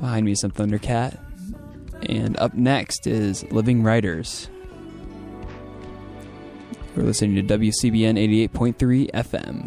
Behind me is some Thundercat. And up next is Living Writers. We're listening to WCBN 88.3 FM.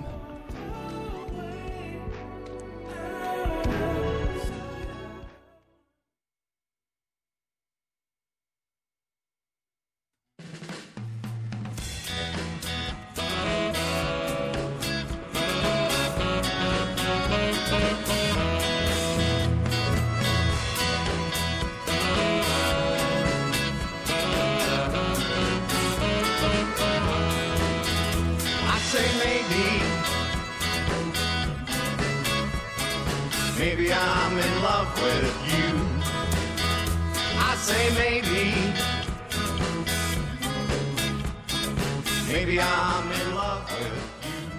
Maybe I'm in love with you. I say maybe. Maybe I'm in love with you.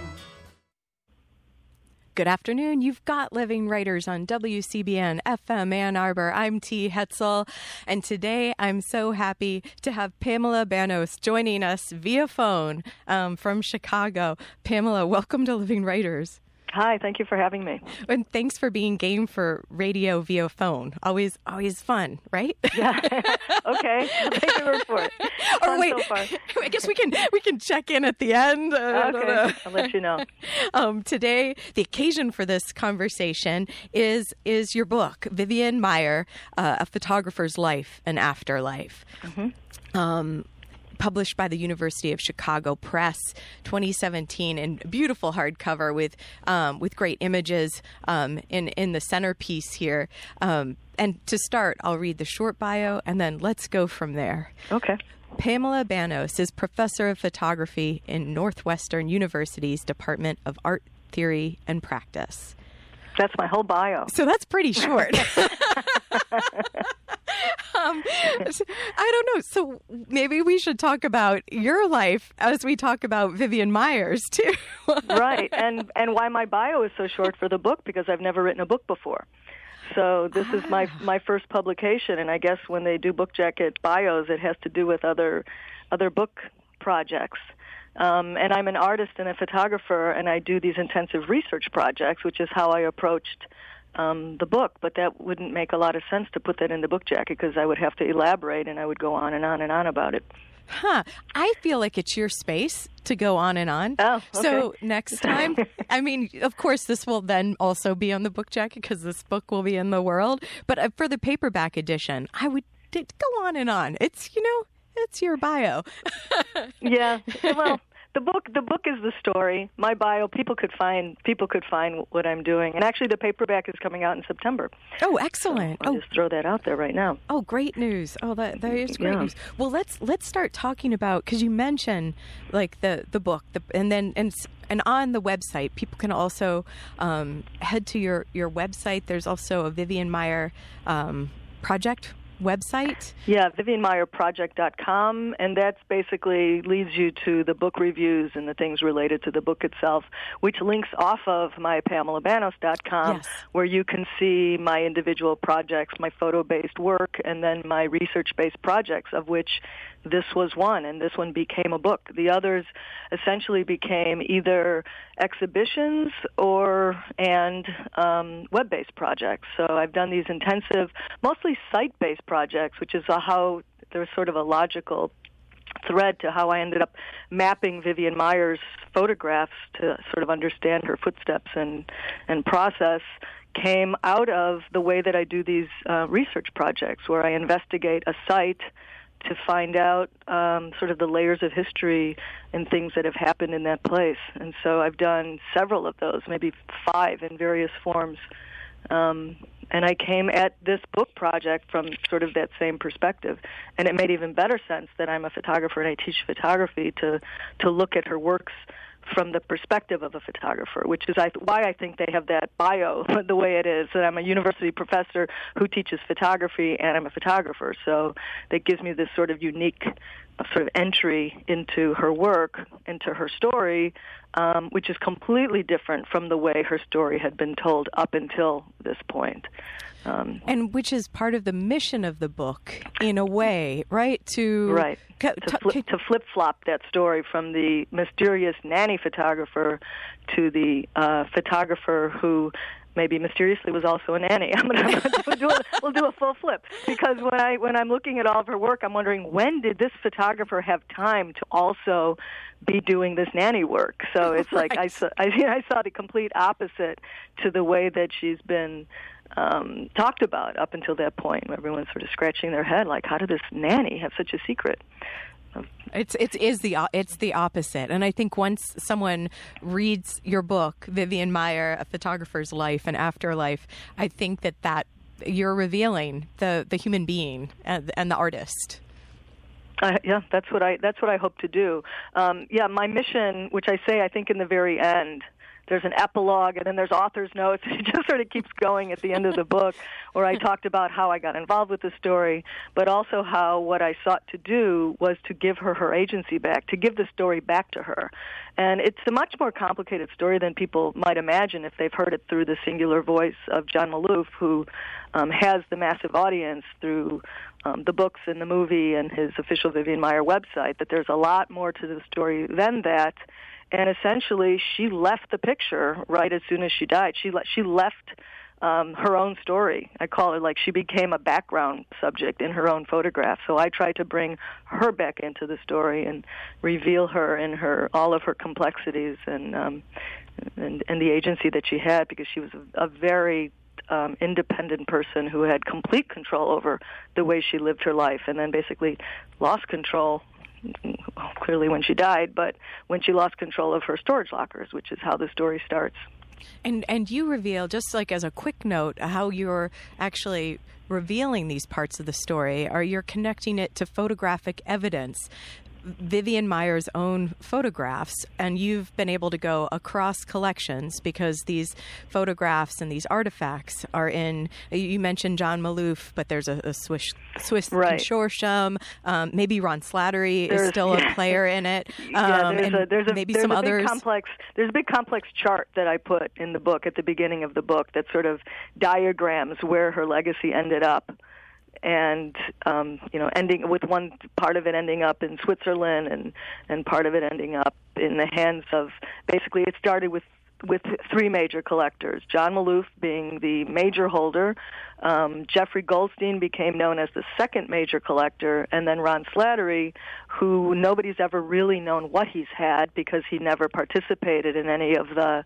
Good afternoon. You've got Living Writers on WCBN FM Ann Arbor. I'm T. Hetzel, and today I'm so happy to have Pamela Banos joining us via phone from Chicago. Pamela, welcome to Living Writers. Hi, thank you for having me. And thanks for being game for radio via phone. Always fun, right? Yeah. Okay. I'll take your word for it. Or wait, so far. I guess we can check in at the end. Okay. I'll let you know. Today, the occasion for this conversation is your book, Vivian Maier, A Photographer's Life and Afterlife. Mm-hmm. Published by the University of Chicago Press, 2017, and beautiful hardcover with great images in the centerpiece here. And to start, I'll read the short bio, and then let's go from there. Okay. Pamela Banos is professor of photography in Northwestern University's Department of Art Theory and Practice. That's my whole bio. So that's pretty short. I don't know. So maybe we should talk about your life as we talk about Vivian Maier's too. Right, and why my bio is so short for the book, because I've never written a book before. So this is my first publication, and I guess when they do book jacket bios, it has to do with other book projects. And I'm an artist and a photographer, and I do these intensive research projects, which is how I approached the book. But that wouldn't make a lot of sense to put that in the book jacket, because I would have to elaborate, and I would go on and on and on about it. Huh. I feel like it's your space to go on and on. Oh, okay. So next time, I mean, of course, this will then also be on the book jacket because this book will be in the world. But for the paperback edition, I would go on and on. It's your bio. Yeah. Well, the book is the story. My bio, people could find what I'm doing. And actually, the paperback is coming out in September. Oh, excellent! So I'll just throw that out there right now. Oh, great news! Oh, that is great news. Well, let's start talking about, because you mentioned like the book, and on the website, people can also head to your website. There's also a Vivian Maier project website? Yeah, VivianMaierProject.com, and that's basically leads you to the book reviews and the things related to the book itself, which links off of myPamelaBanos.com, yes, where you can see my individual projects, my photo-based work, and then my research-based projects, of which this was one, and this one became a book. The others essentially became either exhibitions and web-based projects. So I've done these intensive, mostly site-based projects, which is how there's sort of a logical thread to how I ended up mapping Vivian Maier's photographs to sort of understand her footsteps and process, came out of the way that I do these research projects, where I investigate a site to find out sort of the layers of history and things that have happened in that place. And so I've done several of those, maybe 5 in various forms. And I came at this book project from sort of that same perspective. And it made even better sense that I'm a photographer and I teach photography to look at her works from the perspective of a photographer, which is why I think they have that bio the way it is, that I'm a university professor who teaches photography and I'm a photographer. So that gives me this sort of unique sort of entry into her work, into her story, which is completely different from the way her story had been told up until this point. And which is part of the mission of the book, in a way, right? To flip-flop that story from the mysterious nanny photographer to the photographer who maybe mysteriously was also a nanny. We'll do a full flip, because when I'm looking at all of her work, I'm wondering, when did this photographer have time to also be doing this nanny work? So it's Right. like I saw the complete opposite to the way that she's been talked about up until that point. Everyone's sort of scratching their head, like, how did this nanny have such a secret? It's the opposite. And I think once someone reads your book, Vivian Maier, A Photographer's Life and Afterlife, I think that you're revealing the human being and the artist. Yeah, that's what I hope to do. My mission, which I say, I think in the very end, there's an epilogue, and then there's author's notes. It just sort of keeps going at the end of the book, where I talked about how I got involved with the story, but also how what I sought to do was to give her agency back, to give the story back to her. And it's a much more complicated story than people might imagine if they've heard it through the singular voice of John Maloof, who has the massive audience through the books and the movie and his official Vivian Maier website, that there's a lot more to the story than that. And essentially, she left the picture right as soon as she died. She left her own story. I call it like she became a background subject in her own photograph. So I tried to bring her back into the story and reveal her in all of her complexities and the agency that she had, because she was a very independent person who had complete control over the way she lived her life, and then basically lost control, clearly when she died, but when she lost control of her storage lockers, which is how the story starts. And you reveal, just like as a quick note, how you're actually revealing these parts of the story, or you're connecting it to photographic evidence, Vivian Maier's own photographs, and you've been able to go across collections because these photographs and these artifacts are in, you mentioned John Maloof, but there's a Swiss right. consortium. Maybe Ron Slattery is still a player in it. There's some others. There's a big complex chart that I put in the book at the beginning of the book that sort of diagrams where her legacy ended up. And ending with one part of it ending up in Switzerland, and part of it ending up in the hands of, basically it started with three major collectors, John Maloof being the major holder, Jeffrey Goldstein became known as the second major collector, and then Ron Slattery, who nobody's ever really known what he's had because he never participated in any of the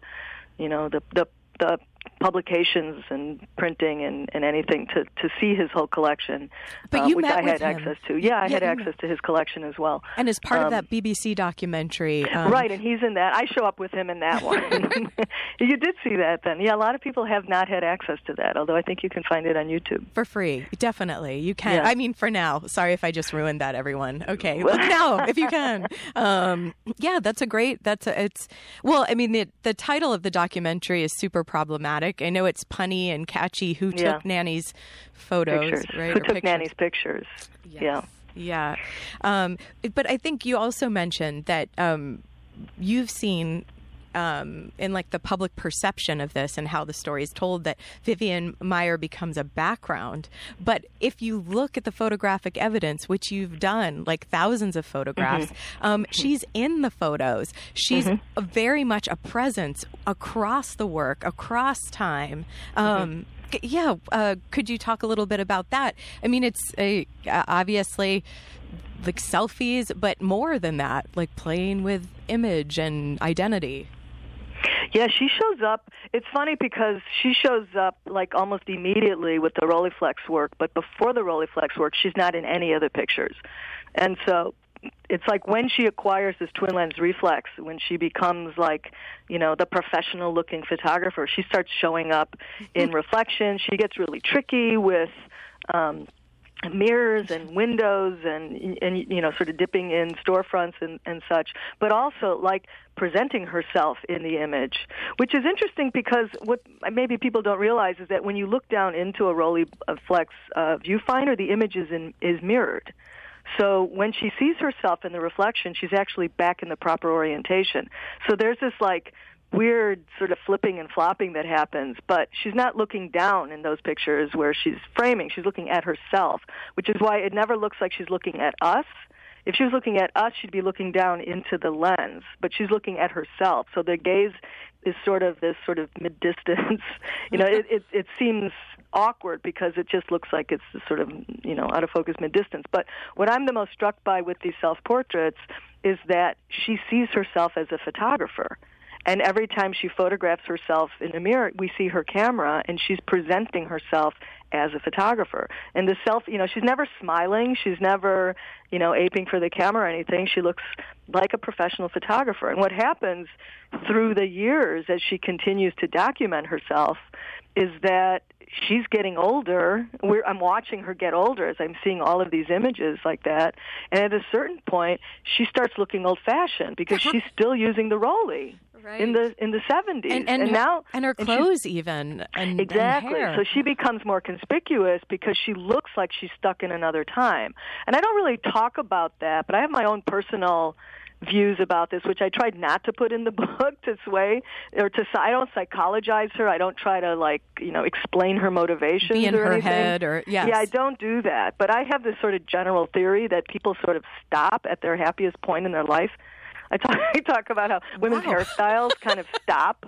publications and printing and anything to see his whole collection, but you which met I with had him. access to. Yeah, I had access to his collection as well. And as part of that BBC documentary. Right, and he's in that. I show up with him in that one. You did see that then. Yeah, a lot of people have not had access to that, although I think you can find it on YouTube. For free. Definitely. You can. Yeah. I mean, for now. Sorry if I just ruined that, everyone. Okay. Look now, if you can. That's a great, the title of the documentary is super problematic. I know it's punny and catchy. Who took Nanny's photos, pictures. right? Who took Nanny's pictures? Yes. Yeah. But I think you also mentioned that you've seen in like the public perception of this and how the story is told, that Vivian Maier becomes a background. But if you look at the photographic evidence, which you've done, like thousands of photographs, she's in the photos. She's very much a presence across the work, across time. Could you talk a little bit about that? I mean, it's obviously like selfies, but more than that, like playing with image and identity. Yeah, she shows up. It's funny because she shows up like almost immediately with the Rolleiflex work, but before the Rolleiflex work, she's not in any of the pictures. And so it's like when she acquires this twin lens reflex, when she becomes like, the professional looking photographer, she starts showing up in reflection. She gets really tricky with mirrors and windows and sort of dipping in storefronts and such, but also like presenting herself in the image, which is interesting because what maybe people don't realize is that when you look down into a Rolleiflex viewfinder, the image is mirrored. So when she sees herself in the reflection, she's actually back in the proper orientation. So there's this like weird sort of flipping and flopping that happens, but she's not looking down in those pictures where she's framing. She's looking at herself, which is why it never looks like she's looking at us. if she was looking at us, she'd be looking down into the lens, but she's looking at herself. So the gaze is sort of this sort of mid-distance. It seems awkward because it just looks like it's sort of, out of focus mid-distance. But what I'm the most struck by with these self-portraits is that she sees herself as a photographer. And every time she photographs herself in a mirror, we see her camera, and she's presenting herself as a photographer. And the she's never smiling. She's never, aping for the camera or anything. She looks like a professional photographer. And what happens through the years as she continues to document herself is that she's getting older. I'm watching her get older as I'm seeing all of these images like that. And at a certain point, she starts looking old-fashioned because she's still using the Rollie. Right. In the 70s, and her clothes even, and exactly. And hair. So she becomes more conspicuous because she looks like she's stuck in another time. And I don't really talk about that, but I have my own personal views about this, which I tried not to put in the book to sway or I don't psychologize her. I don't try to explain her motivations be in or her anything. Head or yes. Yeah, I don't do that. But I have this sort of general theory that people sort of stop at their happiest point in their life. I talk about how women's hairstyles kind of stop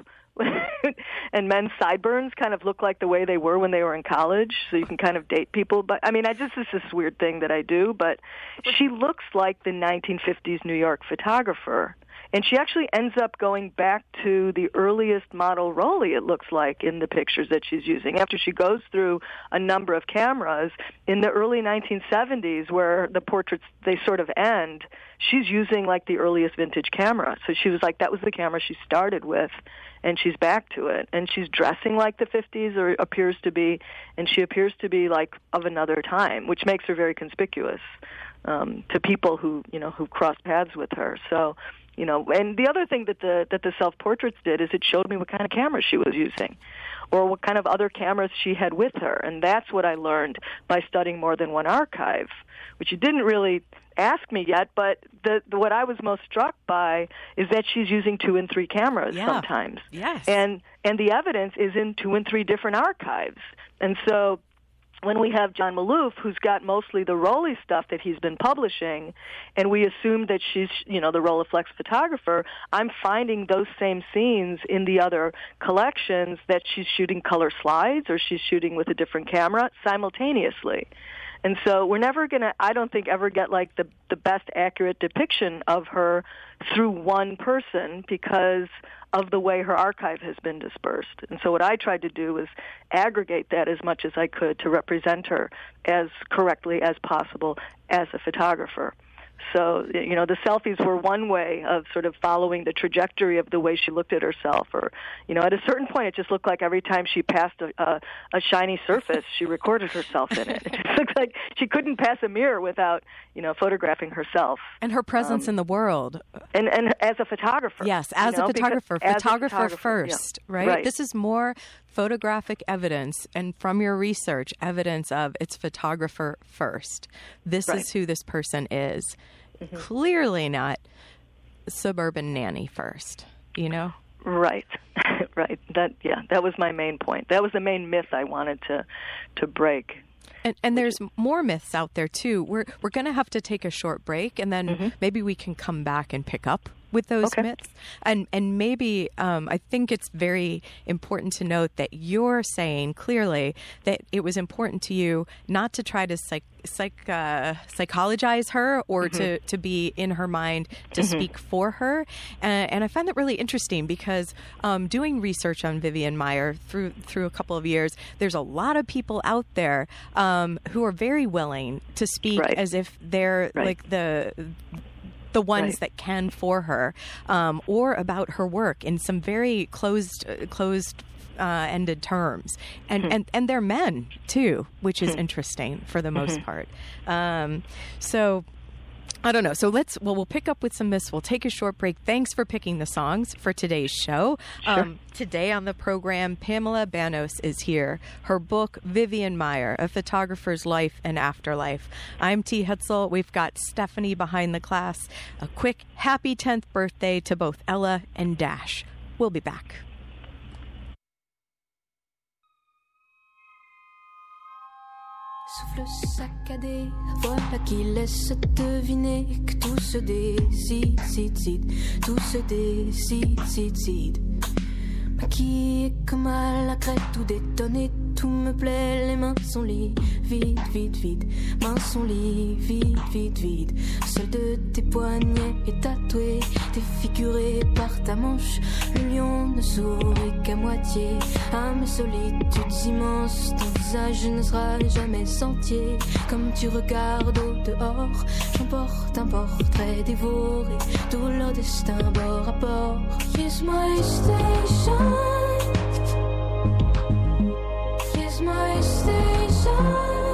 and men's sideburns kind of look like the way they were when they were in college, so you can kind of date people. But, it's just this weird thing that I do. But she looks like the 1950s New York photographer. And she actually ends up going back to the earliest model Rollie, it looks like, in the pictures that she's using. After she goes through a number of cameras, in the early 1970s, where the portraits, they sort of end, she's using, the earliest vintage camera. So she was like, that was the camera she started with, and she's back to it. And she's dressing like the 50s, or appears to be, and she appears to be, of another time, which makes her very conspicuous to people who cross paths with her. So... and the other thing that the self-portraits did is it showed me what kind of camera she was using or what kind of other cameras she had with her. And that's what I learned by studying More Than One Archive, which you didn't really ask me yet, but what I was most struck by is that she's using 2 and 3 cameras sometimes. Yes. And the evidence is in 2 and 3 different archives. And so when we have John Maloof, who's got mostly the Rollie stuff that he's been publishing, and we assume that she's, the Rolleiflex photographer, I'm finding those same scenes in the other collections that she's shooting color slides or she's shooting with a different camera simultaneously. And so we're never going to, I don't think, ever get the best accurate depiction of her through one person because of the way her archive has been dispersed. And so what I tried to do was aggregate that as much as I could to represent her as correctly as possible as a photographer. So, the selfies were one way of sort of following the trajectory of the way she looked at herself. Or, at a certain point, it just looked like every time she passed a shiny surface, she recorded herself in it. It just looked like she couldn't pass a mirror without, photographing herself. And her presence in the world. And as a photographer. Yes, as a photographer. Photographer first, yeah. right? This is more photographic evidence, and from your research, evidence of it's photographer first. This is who this person is. Mm-hmm. Clearly not suburban nanny first, Right, right. That was my main point. That was the main myth I wanted to break. And there's more myths out there too. We're going to have to take a short break, and then maybe we can come back and pick up with those myths. And maybe I think it's very important to note that you're saying clearly that it was important to you not to try to psychologize her or to be in her mind to speak for her. And I find that really interesting because doing research on Vivian Maier through a couple of years, there's a lot of people out there who are very willing to speak as if they're like the ones that can for her, or about her work in some very closed ended terms, and they're men too, which is interesting for the most part. So I don't know. So we'll pick up with some myths. We'll take a short break. Thanks for picking the songs for today's show. Sure. Today on the program, Pamela Banos is here. Her book, Vivian Maier, A Photographer's Life and Afterlife. I'm T. Hetzel. We've got Stephanie behind the class. A quick happy 10th birthday to both Ella and Dash. We'll be back. Souffle saccadé, voilà qui laisse deviner que tout se décide, tout se décide. Maquillée comme à la crête, tout détonné, tout me plaît, les mains sont liées, vide, mains sont liées, vide. Seul de tes poignets est tatoué, défiguré par ta manche. Le lion ne sourit qu'à moitié à mes solitudes immenses. Ton visage ne sera jamais entier. Comme tu regardes au dehors, j'emporte un portrait dévoré, tout leur destin bord à bord. Here's my station. Here's my station.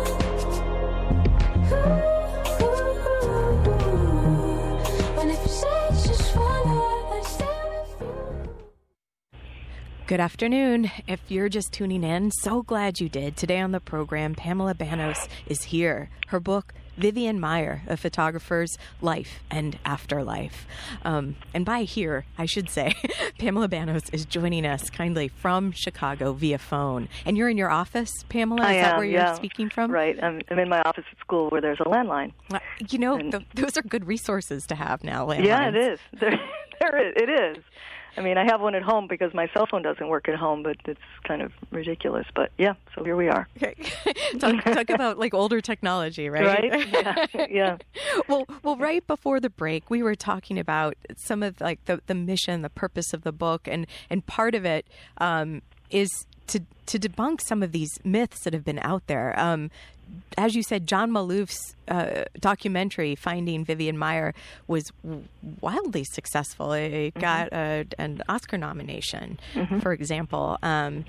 And if you say just follow, I stay with you. Good afternoon. If you're just tuning in, so glad you did. Today on the program, Pamela Bannos is here. Her book, Vivian Maier, A Photographer's Life and Afterlife. And by here, I should say, Pamela Bannos is joining us kindly from Chicago via phone. And you're in your office, Pamela? Is that where you're speaking from? Right. I'm in my office at school where there's a landline. You know, those are good resources to have now, landlines. Yeah, it is. It is. I mean, I have one at home because my cell phone doesn't work at home, but it's kind of ridiculous. But yeah, so here we are. Okay. Talk about like older technology, right? Right? Yeah. Well, right before the break, we were talking about some of like the mission, the purpose of the book, and part of it is to debunk some of these myths that have been out there. As you said, John Malouf's documentary, Finding Vivian Maier, was wildly successful. It got an Oscar nomination, for example. And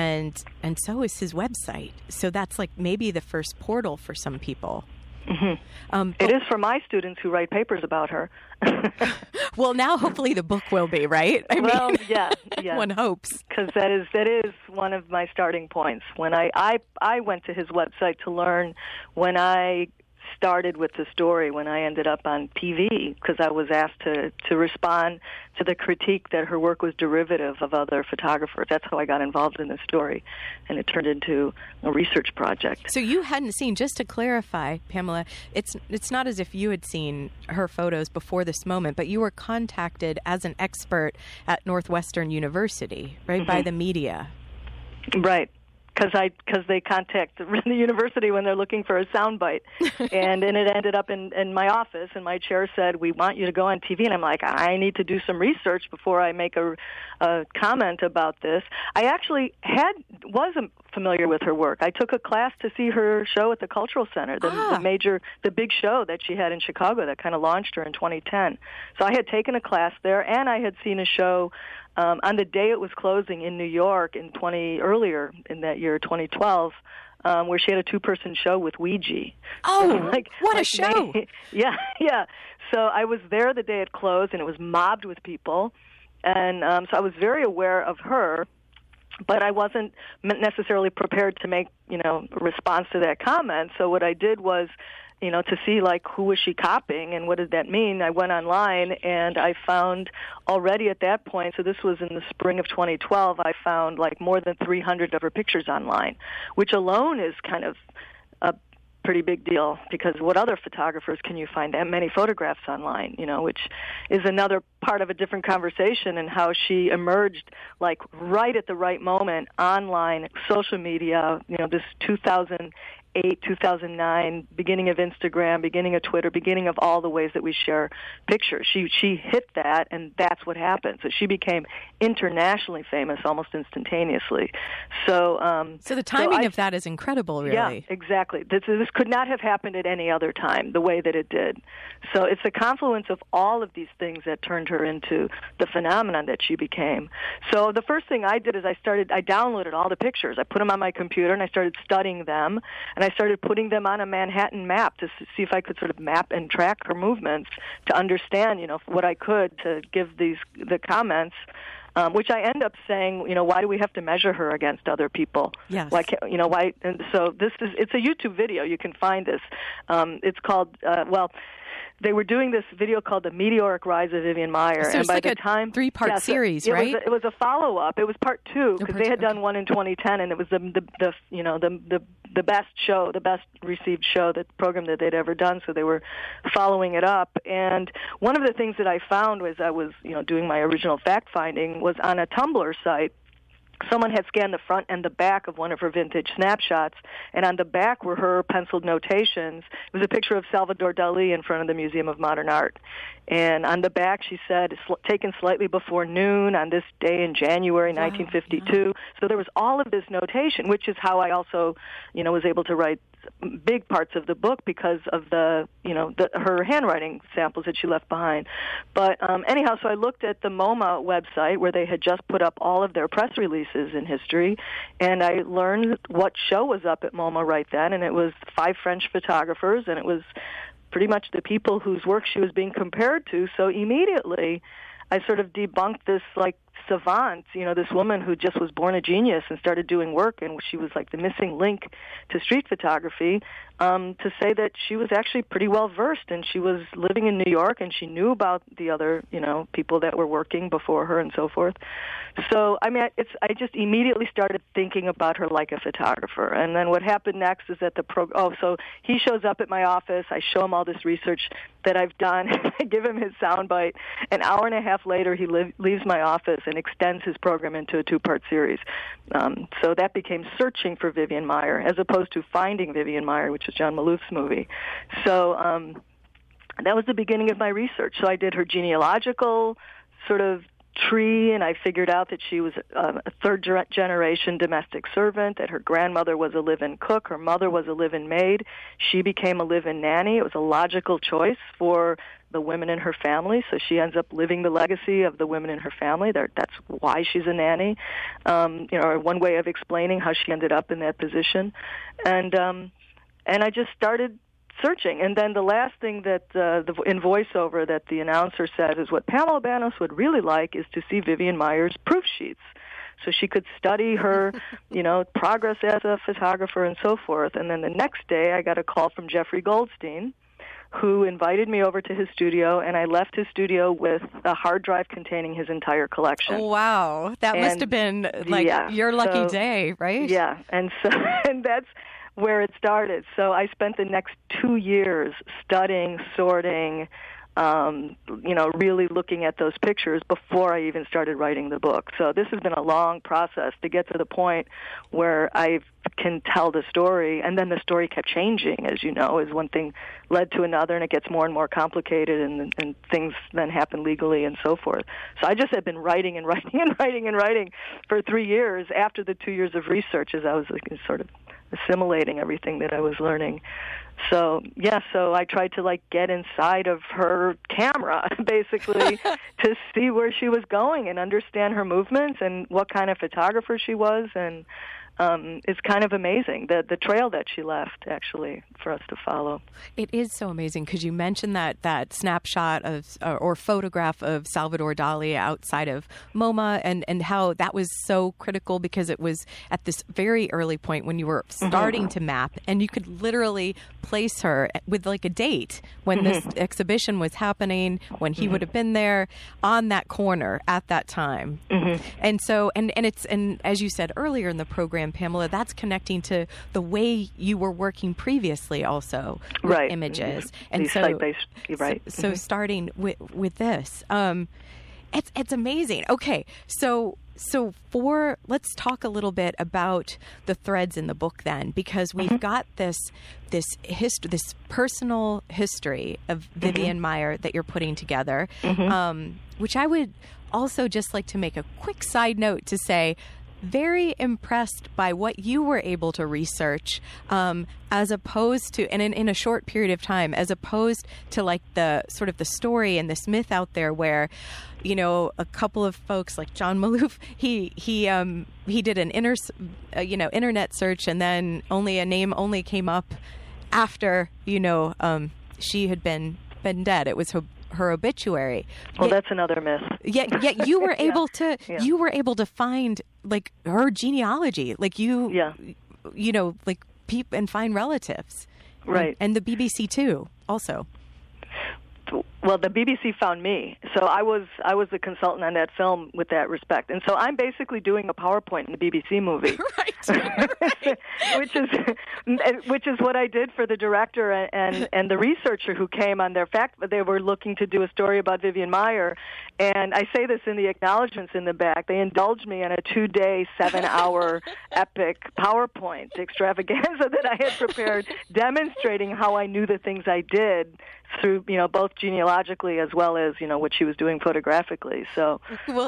so is his website. So that's like maybe the first portal for some people. It is for my students who write papers about her. Well, now hopefully the book will be, right? I mean, yeah. One hopes. Because that is one of my starting points. When I went to his website to learn when I started with the story, when I ended up on TV, because I was asked to respond to the critique that her work was derivative of other photographers. That's how I got involved in the story, and it turned into a research project. So you hadn't seen, just to clarify, Pamela, it's not as if you had seen her photos before this moment, but you were contacted as an expert at Northwestern University, right, by the media. Right. Because they contact the university when they're looking for a soundbite, and it ended up in my office, and my chair said, "We want you to go on TV," and I'm like, I need to do some research before I make a comment about this. I actually wasn't familiar with her work. I took a class to see her show at the Cultural Center, the big show that she had in Chicago that kind of launched her in 2010. So I had taken a class there, and I had seen a show on the day it was closing in New York earlier in that year, 2012, where she had a two-person show with Ouija. Oh, what a show! Yeah. So I was there the day it closed, and it was mobbed with people, and so I was very aware of her, but I wasn't necessarily prepared to make, a response to that comment. So what I did was, to see, like, who was she copying and what did that mean, I went online and I found already at that point, so this was in the spring of 2012, I found, like, more than 300 of her pictures online, which alone is kind of a pretty big deal, because what other photographers can you find that many photographs online, which is another part of a different conversation, and how she emerged, like, right at the right moment, online, social media, this 2008, 2009, beginning of Instagram, beginning of Twitter, beginning of all the ways that we share pictures. She hit that, and that's what happened. So she became internationally famous almost instantaneously. So the timing of that is incredible, really. Yeah, exactly. This could not have happened at any other time, the way that it did. So it's a confluence of all of these things that turned her into the phenomenon that she became. So the first thing I did is I downloaded all the pictures. I put them on my computer, and I started studying them. And I started putting them on a Manhattan map to see if I could sort of map and track her movements to understand, what I could to give the comments, which I end up saying, why do we have to measure her against other people? Yes. Why? And so it's a YouTube video. You can find this. It's called, they were doing this video called The Meteoric Rise of Vivian Maier. So and it's by like the a time, three-part series, right? It was a follow-up. It was part 2 because they had done okay. one in 2010, and it was the best show, the best received show, the program that they'd ever done. So they were following it up. And one of the things that I found was I was doing my original fact-finding was on a Tumblr site. Someone had scanned the front and the back of one of her vintage snapshots, and on the back were her penciled notations. It was a picture of Salvador Dali in front of the Museum of Modern Art. And on the back she said, taken slightly before noon on this day in January 1952. Wow. So there was all of this notation, which is how I also, was able to write big parts of the book because of her handwriting samples that she left behind. But anyhow, so I looked at the MoMA website where they had just put up all of their press releases in history, and I learned what show was up at MoMA right then, and it was 5 French photographers, and it was pretty much the people whose work she was being compared to. So immediately I sort of debunked this savant, this woman who just was born a genius and started doing work, and she was like the missing link to street photography, to say that she was actually pretty well versed, and she was living in New York, and she knew about the other, people that were working before her and so forth. So, I just immediately started thinking about her like a photographer. And then what happened next is that so he shows up at my office, I show him all this research that I've done, I give him his soundbite. An hour and a half later, he leaves my office and extends his program into a 2-part series. So that became Searching for Vivian Maier, as opposed to Finding Vivian Maier, which is John Malouf's movie. So that was the beginning of my research. So I did her genealogical sort of tree, and I figured out that she was a third-generation domestic servant, that her grandmother was a live-in cook, her mother was a live-in maid, she became a live-in nanny. It was a logical choice for the women in her family, so she ends up living the legacy of the women in her family. That's why she's a nanny, one way of explaining how she ended up in that position. And I just started searching. And then the last thing that in voiceover that the announcer said is what Pamela Bannos would really like is to see Vivian Maier's proof sheets, so she could study her, progress as a photographer and so forth. And then the next day I got a call from Jeffrey Goldstein, who invited me over to his studio, and I left his studio with a hard drive containing his entire collection. Oh, wow. That must have been your lucky day, right? Yeah. And that's where it started. So I spent the next 2 years studying, sorting, really looking at those pictures before I even started writing the book. So this has been a long process to get to the point where I can tell the story, and then the story kept changing, as you know, as one thing led to another, and it gets more and more complicated, and things then happen legally and so forth. So I just had been writing and writing and writing and writing for 3 years after the 2 years of research, as I was sort of assimilating everything that I was learning. So I tried to get inside of her camera, basically, to see where she was going and understand her movements and what kind of photographer she was. And it's kind of amazing, the trail that she left, actually, for us to follow. It is so amazing because you mentioned that snapshot of or photograph of Salvador Dali outside of MoMA, and how that was so critical because it was at this very early point when you were starting to map, and you could literally place her with a date when this exhibition was happening, when he would have been there on that corner at that time. And so, and as you said earlier in the program, Pamela, that's connecting to the way you were working previously also with images. And these so, site-based, right. So starting with this, it's amazing. Okay, so let's talk a little bit about the threads in the book then, because we've got this personal history of Vivian Maier that you're putting together, which I would also just like to make a quick side note to say, very impressed by what you were able to research, as opposed to, and in a short period of time, as opposed to the sort of the story and this myth out there where, a couple of folks like John Malouf, he did an internet search, and then a name only came up after she had been dead. It was her obituary. Well, that's another myth. Yet you were able to you were able to find her genealogy, and find relatives, right? And the BBC too, also. Well, the BBC found me, so I was the consultant on that film with that respect, and so I'm basically doing a PowerPoint in the BBC movie, right. which is what I did for the director and the researcher who came on their fact. They were looking to do a story about Vivian Maier, and I say this in the acknowledgments in the back. They indulged me in a 2-day, 7-hour epic PowerPoint extravaganza that I had prepared, demonstrating how I knew the things I did through, both genealogically as well as, what she was doing photographically. So,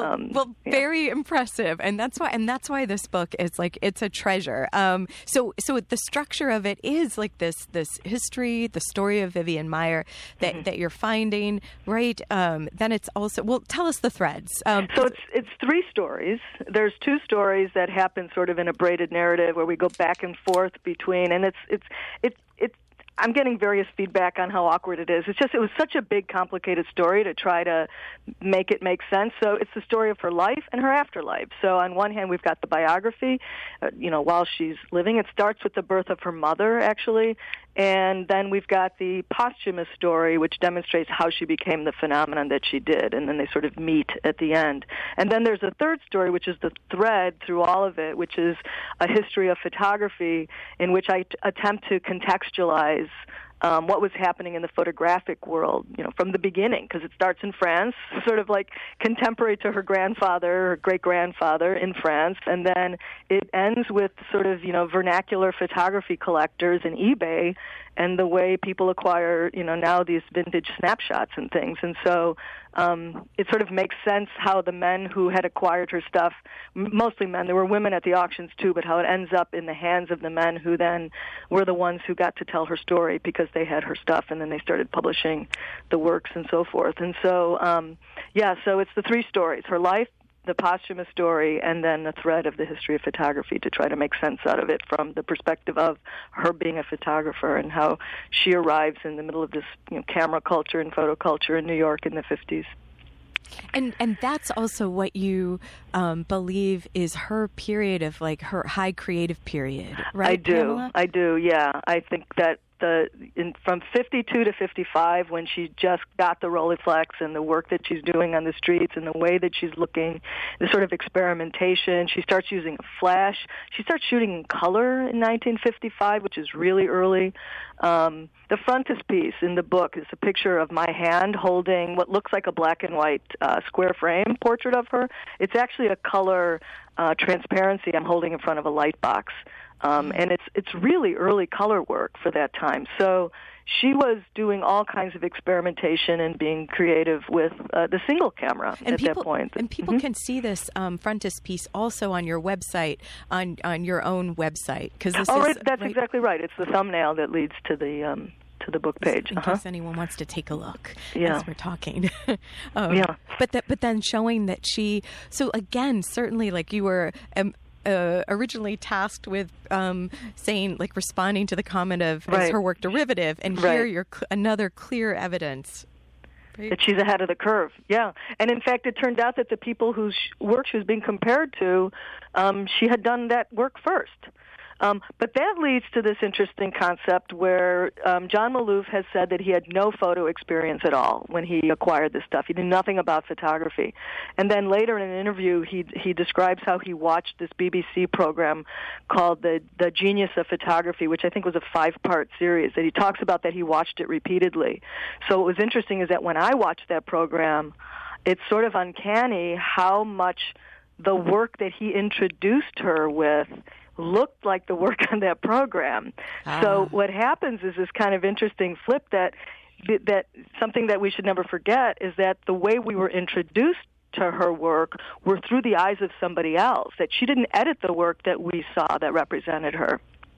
very impressive, and that's why this book is like, it's a treasure. So the structure of it is like this history, the story of Vivian Maier that you're finding, right? Then it's also, tell us the threads. So it's 3 stories. There's 2 stories that happen sort of in a braided narrative where we go back and forth between, and it's I'm getting various feedback on how awkward it is. It was such a big, complicated story to try to make it make sense. So it's the story of her life and her afterlife. So on one hand, we've got the biography, while she's living. It starts with the birth of her mother, actually. And then we've got the posthumous story, which demonstrates how she became the phenomenon that she did. And then they sort of meet at the end. And then there's a third story, which is the thread through all of it, which is a history of photography in which I attempt to contextualize what was happening in the photographic world, from the beginning, because it starts in France, sort of like contemporary to her grandfather, her great-grandfather in France, and then it ends with sort of, vernacular photography collectors and eBay and the way people acquire, now these vintage snapshots and things. And so it sort of makes sense how the men who had acquired her stuff, mostly men, there were women at the auctions too, but how it ends up in the hands of the men who then were the ones who got to tell her story because they had her stuff, and then they started publishing the works and so forth. And so, so it's the 3 stories: her life, the posthumous story, and then the thread of the history of photography to try to make sense out of it from the perspective of her being a photographer and how she arrives in the middle of this camera culture and photo culture in New York in the 50s. And that's also what you believe is her period of, like, her high creative period, right, Pamela? I do, yeah. I think that from 52 to 55, when she just got the Rolleiflex and the work that she's doing on the streets and the way that she's looking, the sort of experimentation, she starts using a flash. She starts shooting in color in 1955, which is really early. The frontispiece in the book is a picture of my hand holding what looks like a black and white square frame portrait of her. It's actually a color transparency I'm holding in front of a light box. And it's really early color work for that time. So she was doing all kinds of experimentation and being creative with the single camera at that point. And people can see this frontispiece also on your website, on your own website. That's exactly right. It's the thumbnail that leads to the book page. In case anyone wants to take a look as we're talking. Yeah. But then showing that so again, certainly, like, you were originally tasked with saying, like, responding to the comment of is her work derivative, and here you're another clear evidence. Right? That she's ahead of the curve, yeah. And in fact, it turned out that the people whose work she was being compared to, she had done that work first. But that leads to this interesting concept where John Maloof has said that he had no photo experience at all when he acquired this stuff. He knew nothing about photography. And then later in an interview, he describes how he watched this BBC program called The Genius of Photography, which I think was a 5-part series, that he talks about that he watched it repeatedly. So what was interesting is that when I watched that program, it's sort of uncanny how much the work that he introduced her with looked like the work on that program. So what happens is this kind of interesting flip that something that we should never forget is that the way we were introduced to her work were through the eyes of somebody else, that she didn't edit the work that we saw that represented her.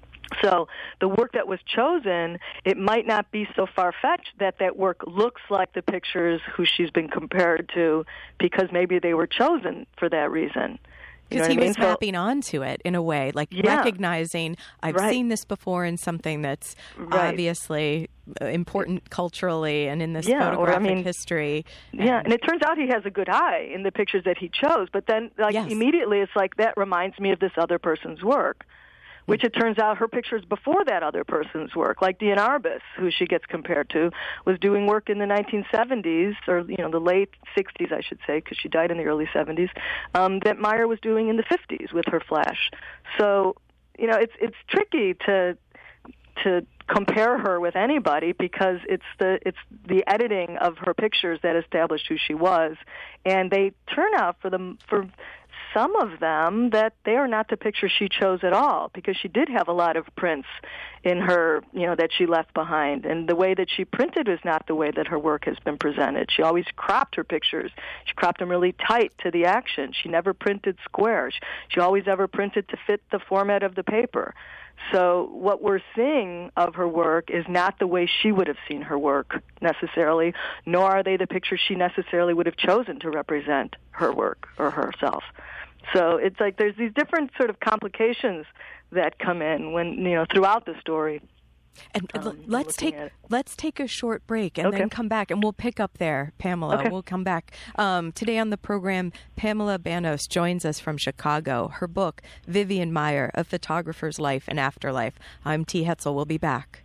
So the work that was chosen, it might not be so far-fetched that work looks like the pictures who she's been compared to, because maybe they were chosen for that reason. Because he was mapping onto it in a way, like recognizing, I've seen this before in something that's obviously important culturally and in this photographic history. And it turns out he has a good eye in the pictures that he chose, but then immediately it's like, that reminds me of this other person's work. which it turns out her pictures before that other person's work, like Diane Arbus, who she gets compared to, was doing work in the 1970s, or the late 60s, I should say, because she died in the early 70s, that Meyer was doing in the 50s with her flash. So, it's tricky to compare her with anybody because it's the editing of her pictures that established who she was, and they turn out for some of them that they are not the picture she chose at all, because she did have a lot of prints in her, that she left behind, and the way that she printed is not the way that her work has been presented. She always cropped her pictures. She cropped them really tight to the action. She never printed squares. She always ever printed to fit the format of the paper. So what we're seeing of her work is not the way she would have seen her work necessarily, nor are they the pictures she necessarily would have chosen to represent her work or herself. So it's like there's these different sort of complications that come in when, throughout the story. And let's take a short break and then come back, and we'll pick up there, Pamela. Okay. We'll come back. Today on the program, Pamela Banos joins us from Chicago. Her book, Vivian Maier, A Photographer's Life and Afterlife. I'm T. Hetzel. We'll be back.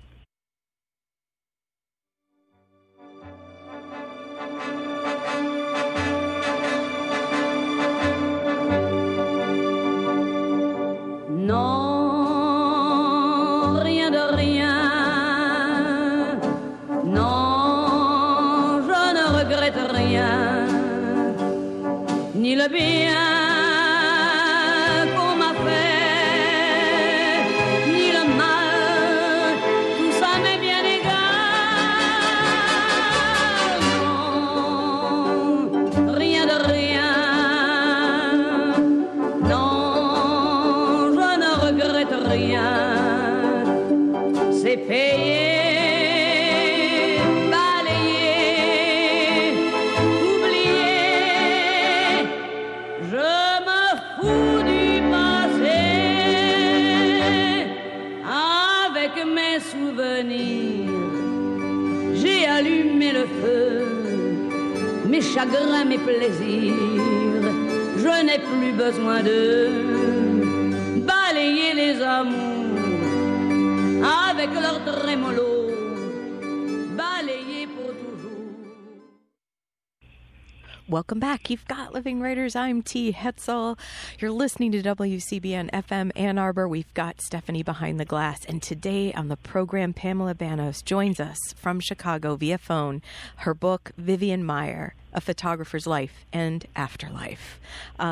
Non, rien de rien. Non, je ne regrette rien. Ni le bien qu'on m'a fait, ni le mal, tout ça m'est bien égal. Non, rien de rien. Non, je ne regrette rien. C'est payé, balayé, oublié. Je me fous du passé. Avec mes souvenirs, j'ai allumé le feu. Mes chagrins, mes plaisirs, je n'ai plus besoin de balayer les amours avec leur trémolo, balayer pour toujours. Welcome back. You've got Living Writers. I'm T. Hetzel. You're listening to WCBN FM Ann Arbor. We've got Stephanie behind the glass. And today on the program, Pamela Banos joins us from Chicago via phone. Her book, Vivian Maier, A Photographer's Life and Afterlife.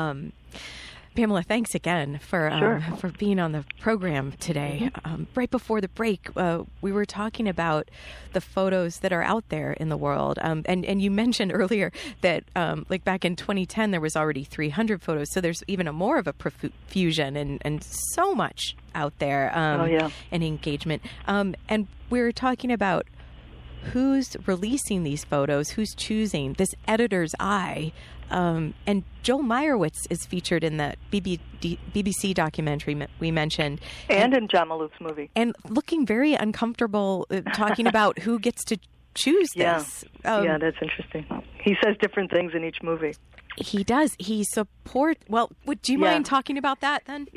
Pamela, thanks again for being on the program today. Right before the break, we were talking about the photos that are out there in the world. And you mentioned earlier that like back in 2010, there was already 300 photos. So there's even more of a profusion and so much out there and engagement. And we were talking about who's releasing these photos, who's choosing this editor's eye. And Joel Meyerowitz is featured in the BBC documentary we mentioned. And in John Malouf's movie. And looking very uncomfortable talking about who gets to choose this. Yeah, that's interesting. He says different ththings in each movie. He does. He supports... Well, do you mind talking about that then?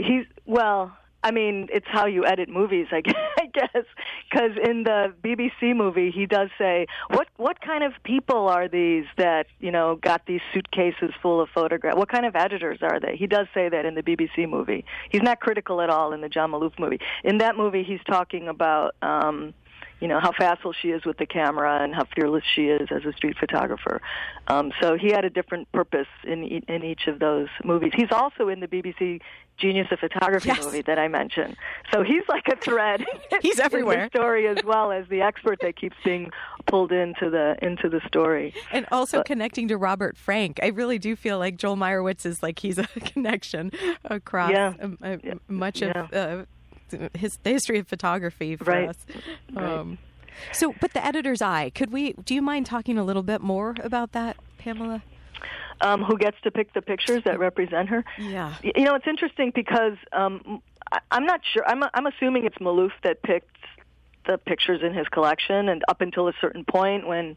It's how you edit movies, I guess. Because in the BBC movie, he does say, what kind of people are these that, got these suitcases full of photographs? What kind of editors are they? He does say that in the BBC movie. He's not critical at all in the John Malouf movie. In that movie, he's talking about... how facile she is with the camera and how fearless she is as a street photographer. So he had a different purpose in each of those movies. He's also in the BBC Genius of Photography movie that I mentioned. So he's like a thread. He's everywhere. In the story as well as the expert that keeps being pulled into the story. And also connecting to Robert Frank. I really do feel like Joel Meyerowitz is like he's a connection across much of... the history of photography for us. But the editor's eye, do you mind talking a little bit more about that, Pamela? Who gets to pick the pictures that represent her? Yeah. It's interesting because I'm not sure. I'm assuming it's Malouf that picked the pictures in his collection, and up until a certain point when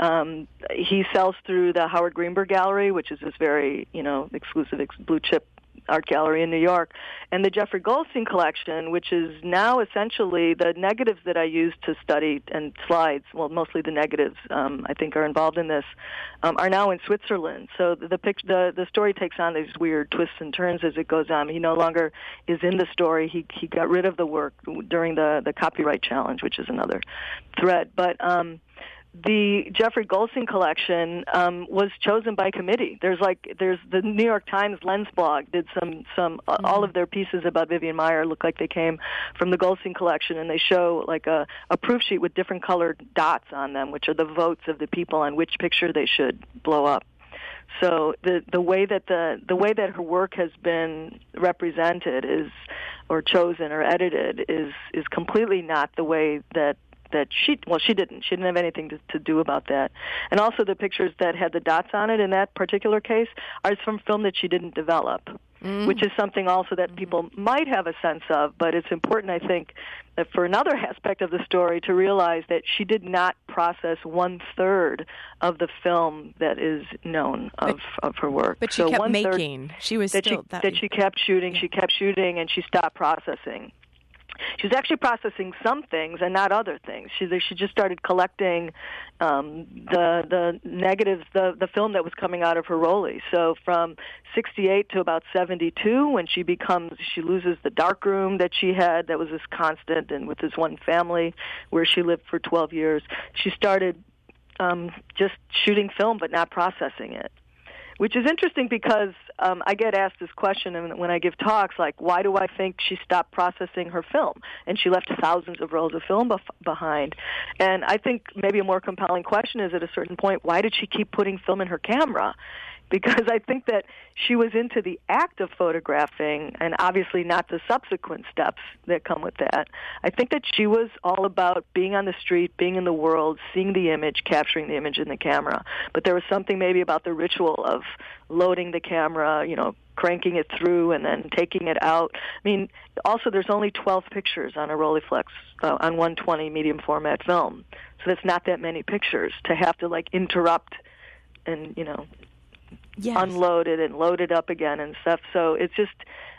he sells through the Howard Greenberg Gallery, which is this very, exclusive blue chip art gallery in New York. And the Jeffrey Goldstein collection, which is now essentially the negatives that I used to study, and slides, well, mostly the negatives, I think are involved in this, are now in Switzerland. So the story takes on these weird twists and turns as it goes on. He no longer is in the story. He got rid of the work during the copyright challenge, which is another thread. But the Jeffrey Goldstein collection was chosen by committee. There's the New York Times Lens blog did some all of their pieces about Vivian Maier look like they came from the Goldstein collection, and they show like a proof sheet with different colored dots on them, which are the votes of the people on which picture they should blow up. So the way that her work has been represented or chosen or edited is completely not the way that she didn't have anything to do about that. And also the pictures that had the dots on it in that particular case are from film that she didn't develop, which is something also that people might have a sense of, but it's important, I think, that for another aspect of the story to realize that she did not process 1/3 of the film that is known of her work. But she kept making. She was that she kept shooting. Yeah. She kept shooting, and she stopped processing. She was actually processing some things and not other things. She just started collecting the negatives, the film that was coming out of her rollie. So from 68 to about 72, when she loses the darkroom that she had, that was this constant, and with this one family where she lived for 12 years, she started just shooting film but not processing it. Which is interesting because I get asked this question when I give talks, like, why do I think she stopped processing her film? And she left thousands of rolls of film behind. And I think maybe a more compelling question is, at a certain point, why did she keep putting film in her camera? Because I think that she was into the act of photographing and obviously not the subsequent steps that come with that. I think that she was all about being on the street, being in the world, seeing the image, capturing the image in the camera. But there was something maybe about the ritual of loading the camera, cranking it through and then taking it out. I mean, also there's only 12 pictures on a Rolleiflex on 120 medium format film. So that's not that many pictures to have to interrupt and, yes, unload it and load it up again and stuff. So it's just,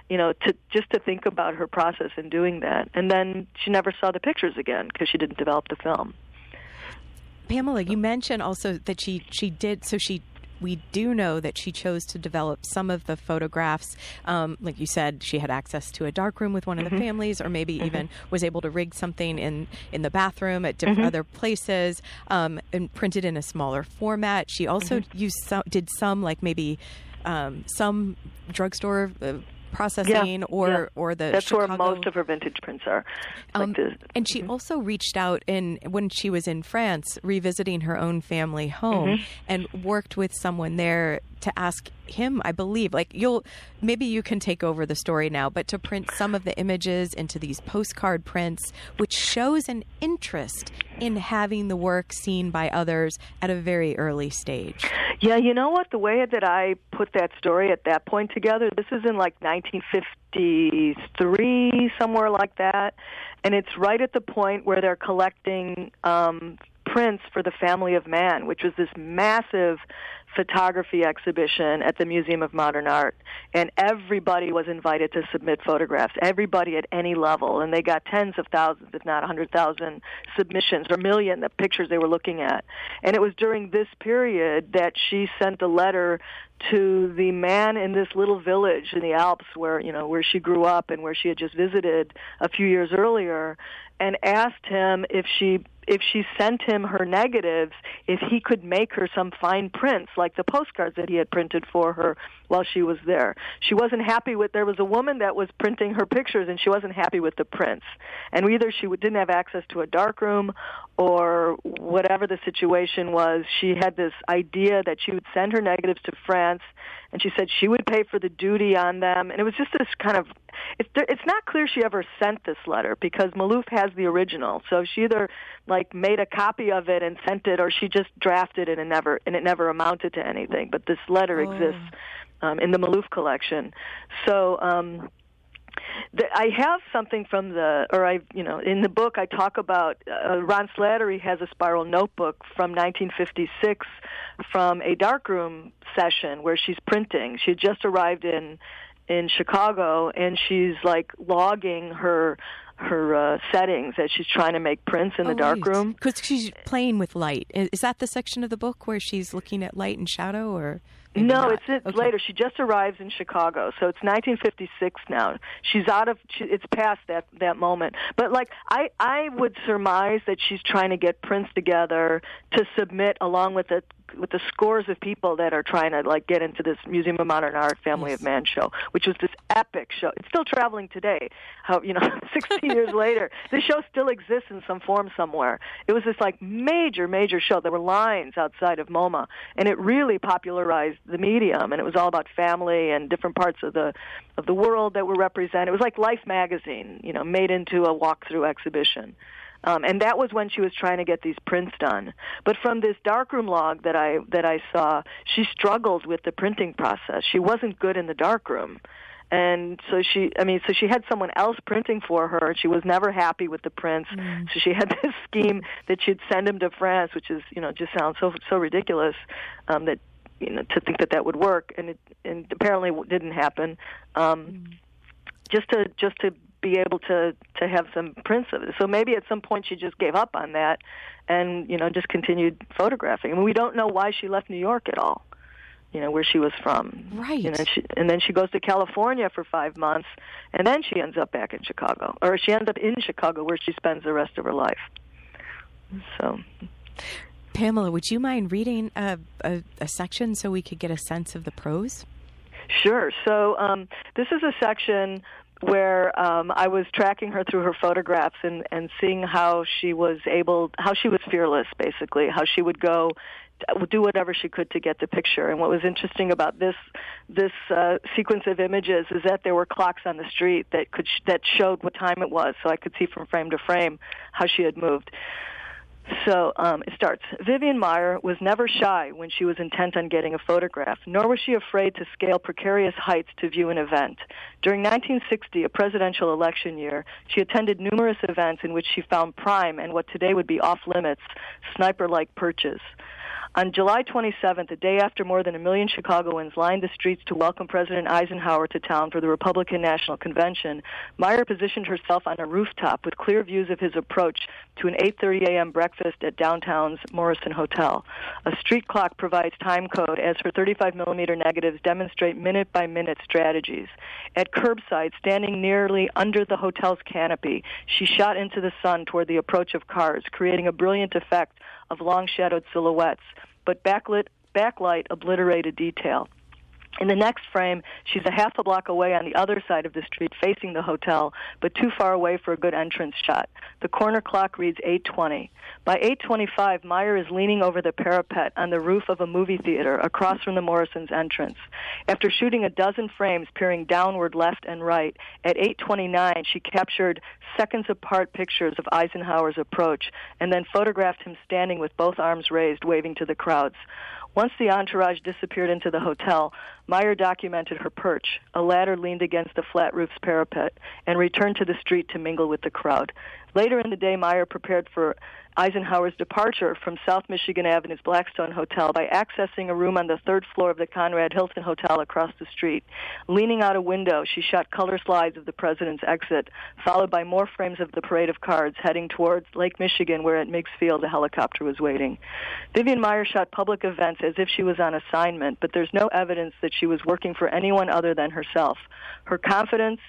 to think about her process in doing that. And then she never saw the pictures again because she didn't develop the film. Pamela, you mentioned also that she did, so we do know that she chose to develop some of the photographs. Like you said, she had access to a darkroom with one of the families, or maybe even was able to rig something in the bathroom at different other places, and printed in a smaller format. She also did some, maybe some drugstore processing or the that's Chicago. Where most of her vintage prints are. And she also reached out when she was in France, revisiting her own family home, and worked with someone there to ask him, I believe, maybe you can take over the story now, but to print some of the images into these postcard prints, which shows an interest in having the work seen by others at a very early stage. Yeah, you know what? The way that I put that story at that point together, this is in 1953, somewhere like that, and it's right at the point where they're collecting prints for the Family of Man, which was this massive photography exhibition at the Museum of Modern Art, and everybody was invited to submit photographs, everybody at any level, and they got tens of thousands, if not 100,000 submissions, or million, the pictures they were looking at. And it was during this period that she sent a letter to the man in this little village in the Alps where she grew up and where she had just visited a few years earlier, and asked him if she sent him her negatives, if he could make her some fine prints like the postcards that he had printed for her while she was there. She wasn't happy there was a woman that was printing her pictures, and she wasn't happy with the prints. And either she didn't have access to a darkroom, or whatever the situation was, she had this idea that she would send her negatives to France, and she said she would pay for the duty on them. And it was just this kind of, it's not clear she ever sent this letter, because Maloof has the original. So she either made a copy of it and sent it, or she just drafted it and it never amounted to anything. But this letter exists in the Maloof collection. So I have something from in the book I talk about, Ron Slattery has a spiral notebook from 1956 from a darkroom session where she's printing. She had just arrived in in Chicago, and she's like logging her settings as she's trying to make prints in the darkroom. Because she's playing with light. Is that the section of the book where she's looking at light and shadow, or? No, it's later. She just arrives in Chicago, so it's 1956 now. It's past that moment. But like I would surmise that she's trying to get prints together to submit along with the scores of people that are trying to like get into this Museum of Modern Art Family of Man show, which was this epic show. It's still traveling today. 60 years later, the show still exists in some form somewhere. It was this like major show. There were lines outside of MoMA, and it really popularized the medium. And it was all about family and different parts of the world that were represented. It was like Life magazine, made into a walkthrough exhibition. And that was when she was trying to get these prints done. But from this darkroom log that I saw, she struggled with the printing process. She wasn't good in the darkroom. And so she had someone else printing for her. She was never happy with the prints. So she had this scheme that she'd send him to France, which is, just sounds so ridiculous, that, to think that would work. And apparently it didn't happen. Just to be able to have some prints of it. So maybe at some point she just gave up on that and, just continued photographing. I mean, we don't know why she left New York at all, where she was from. Right. And then she goes to California for 5 months, and then she ends up back in Chicago. Or she ends up in Chicago, where she spends the rest of her life. So, Pamela, would you mind reading a section so we could get a sense of the prose? Sure. So this is a section where I was tracking her through her photographs and seeing how she was fearless, basically, how she would go do whatever she could to get the picture. And what was interesting about this sequence of images is that there were clocks on the street that showed what time it was, so I could see from frame to frame how she had moved. So it starts. Vivian Maier was never shy when she was intent on getting a photograph, nor was she afraid to scale precarious heights to view an event. During 1960, a presidential election year, she attended numerous events in which she found prime and what today would be off-limits, sniper-like perches. On July 27th, a day after more than 1 million Chicagoans lined the streets to welcome President Eisenhower to town for the Republican National Convention, Maier positioned herself on a rooftop with clear views of his approach to an 8:30 a.m. breakfast at downtown's Morrison Hotel. A street clock provides time code as her 35-millimeter negatives demonstrate minute-by-minute strategies. At curbside, standing nearly under the hotel's canopy, she shot into the sun toward the approach of cars, creating a brilliant effect of long-shadowed silhouettes, but backlight obliterated detail. In the next frame, she's a half a block away on the other side of the street facing the hotel, but too far away for a good entrance shot. The corner clock reads 8:20. By 8:25, Maier is leaning over the parapet on the roof of a movie theater across from the Morrison's entrance. After shooting a dozen frames peering downward left and right, at 8:29 she captured seconds apart pictures of Eisenhower's approach and then photographed him standing with both arms raised, waving to the crowds. Once the entourage disappeared into the hotel, Maier documented her perch. A ladder leaned against the flat roof's parapet and returned to the street to mingle with the crowd. Later in the day, Maier prepared for Eisenhower's departure from South Michigan Avenue's Blackstone Hotel by accessing a room on the third floor of the Conrad Hilton Hotel across the street. Leaning out a window, she shot color slides of the president's exit, followed by more frames of the parade of cars heading towards Lake Michigan, where at Meigs Field a helicopter was waiting. Vivian Maier shot public events as if she was on assignment, but there's no evidence that she was working for anyone other than herself. Her confidence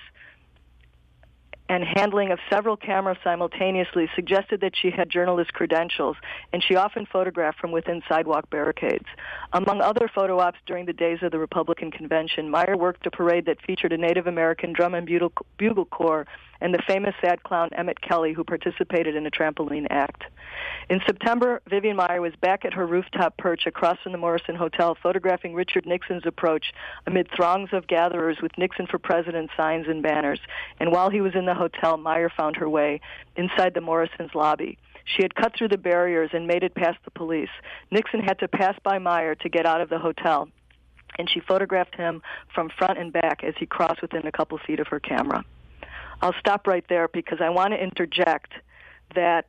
and handling of several cameras simultaneously suggested that she had journalist credentials, and she often photographed from within sidewalk barricades. Among other photo ops during the days of the Republican Convention, Maier worked a parade that featured a Native American drum and bugle corps and the famous sad clown Emmett Kelly, who participated in a trampoline act. In September, Vivian Maier was back at her rooftop perch across from the Morrison Hotel, photographing Richard Nixon's approach amid throngs of gatherers with Nixon for President signs and banners. And while he was in the hotel, Maier found her way inside the Morrison's lobby. She had cut through the barriers and made it past the police. Nixon had to pass by Maier to get out of the hotel, and she photographed him from front and back as he crossed within a couple feet of her camera. I'll stop right there because I want to interject that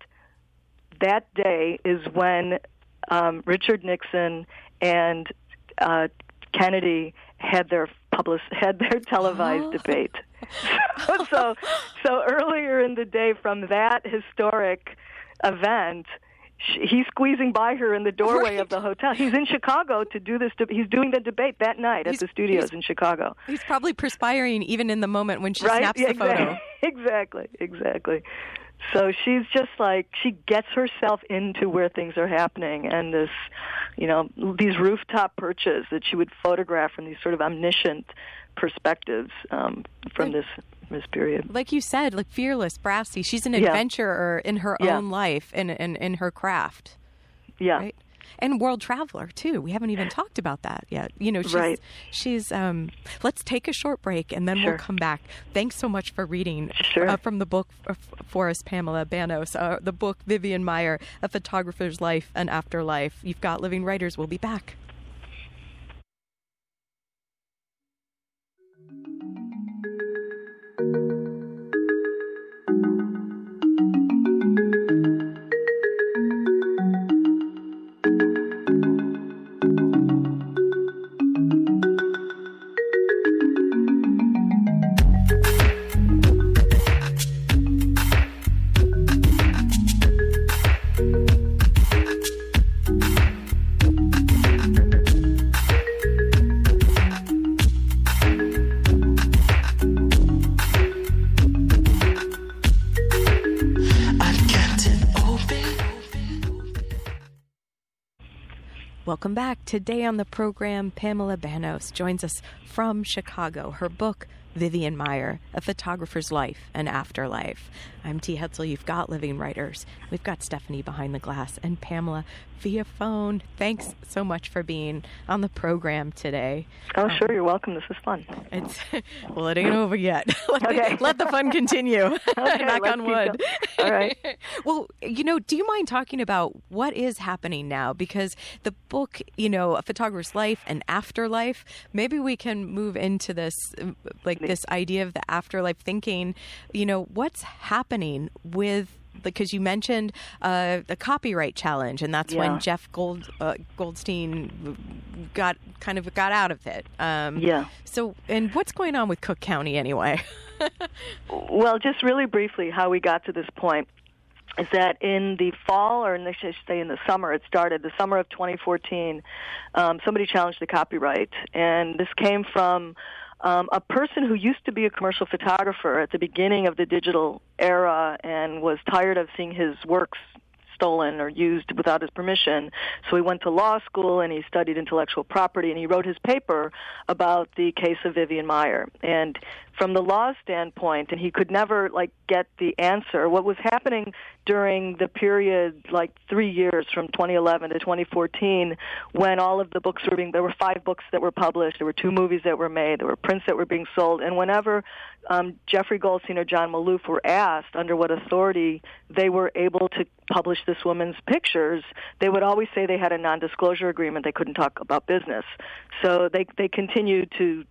day is when Richard Nixon and Kennedy had their televised debate. So earlier in the day, from that historic event, he's squeezing by her in the doorway of the hotel. He's in Chicago to do this. He's doing the debate that night at the studios in Chicago. He's probably perspiring even in the moment when she snaps the photo. Exactly. So she's just like, she gets herself into where things are happening, and this, these rooftop perches that she would photograph from these sort of omniscient perspectives from this period. Like you said, like fearless, brassy. She's an adventurer in her own life and in her craft. Yeah. Right? And world traveler too. We haven't even talked about that yet. She's let's take a short break and then we'll come back. Thanks so much for reading from the book for us, Pamela Bannos, the book Vivian Maier, A Photographer's Life and Afterlife. You've got Living Writers. We'll be back. Welcome back. Today on the program, Pamela Bannos joins us from Chicago. Her book, Vivian Maier, A Photographer's Life and Afterlife. I'm T. Hetzel. You've got Living Writers. We've got Stephanie behind the glass and Pamela via phone. Thanks so much for being on the program today. Oh, sure. You're welcome. This is fun. Well, it ain't over yet. Let the fun continue. Okay, Knock on wood. All right. Well, do you mind talking about what is happening now? Because the book, A Photographer's Life and Afterlife, maybe we can move into this, this idea of the afterlife thinking, what's happening with, because you mentioned the copyright challenge, and that's when Jeff Goldstein got out of it. So, and what's going on with Cook County anyway? Well, just really briefly, how we got to this point is that in the fall, or I should say in the summer, the summer of 2014, somebody challenged the copyright, and this came from a person who used to be a commercial photographer at the beginning of the digital era and was tired of seeing his works stolen or used without his permission. So he went to law school and he studied intellectual property, and he wrote his paper about the case of Vivian Maier. And from the law standpoint, and he could never get the answer. What was happening during the period 3 years from 2011 to 2014, when all of the books were there were 5 books that were published, there were 2 movies that were made, there were prints that were being sold, and whenever Jeffrey Goldstein or John Maloof were asked under what authority they were able to publish this woman's pictures, they would always say they had a non-disclosure agreement. They couldn't talk about business. So they continued to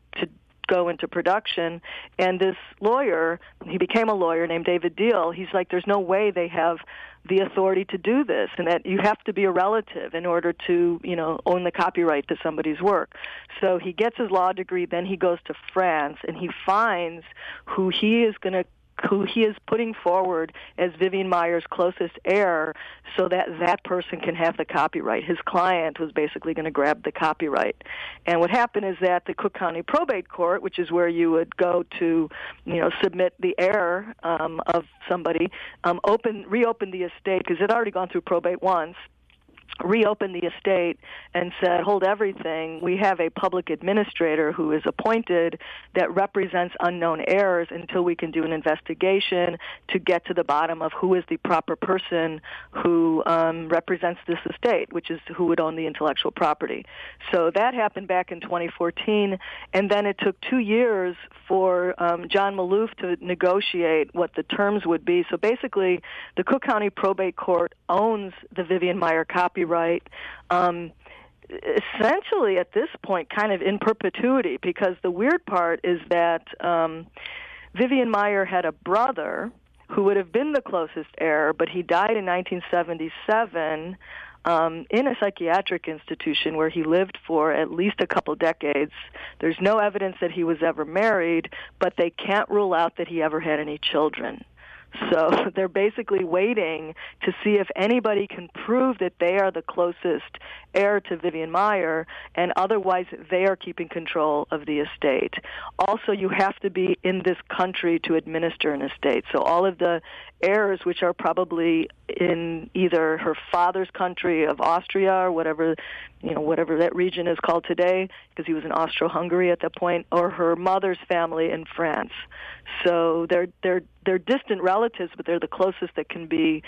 go into production, and this lawyer, he became a lawyer named David Deal. He's like, there's no way they have the authority to do this, and that you have to be a relative in order to, own the copyright to somebody's work. So he gets his law degree, then he goes to France, and he finds who he is putting forward as Vivian Maier's closest heir, so that that person can have the copyright. His client was basically going to grab the copyright. And what happened is that the Cook County Probate Court, which is where you would go to, submit the heir of somebody, reopened the estate, because it had already gone through probate once, reopened the estate and said, hold everything. We have a public administrator who is appointed that represents unknown heirs until we can do an investigation to get to the bottom of who is the proper person who represents this estate, which is who would own the intellectual property. So that happened back in 2014, and then it took 2 years for John Maloof to negotiate what the terms would be. So basically, the Cook County Probate Court owns the Vivian Maier copyright, essentially at this point kind of in perpetuity, because the weird part is that Vivian Maier had a brother who would have been the closest heir, but he died in 1977 in a psychiatric institution where he lived for at least a couple decades. There's no evidence that he was ever married, but they can't rule out that he ever had any children. So they're basically waiting to see if anybody can prove that they are the closest heir to Vivian Maier, and otherwise they are keeping control of the estate. Also, you have to be in this country to administer an estate. So all of the heirs, which are probably in either her father's country of Austria or whatever that region is called today, because he was in Austro-Hungary at that point, or her mother's family in France. So they're distant relatives, but they're the closest that can be,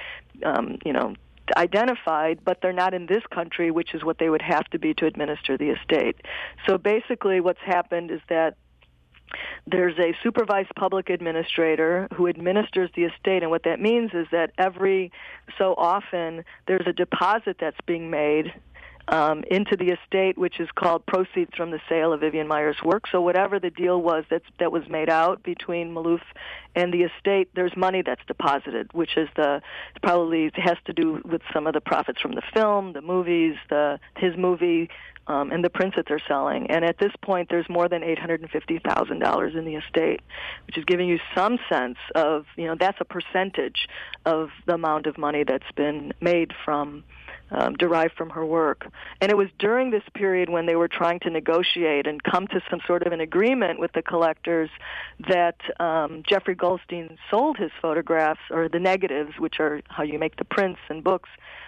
identified, but they're not in this country, which is what they would have to be to administer the estate. So basically what's happened is that there's a supervised public administrator who administers the estate, and what that means is that every so often there's a deposit that's being made into the estate, which is called proceeds from the sale of Vivian Maier's work. So whatever the deal was that was made out between Maloof and the estate, there's money that's deposited, which is probably has to do with some of the profits from the film, the movies, his movie, and the prints that they're selling. And at this point, there's more than $850,000 in the estate, which is giving you some sense of, that's a percentage of the amount of money that's been made from derived from her work. And it was during this period when they were trying to negotiate and come to some sort of an agreement with the collectors that Jeffrey Goldstein sold his photographs, or the negatives, which are how you make the prints and books,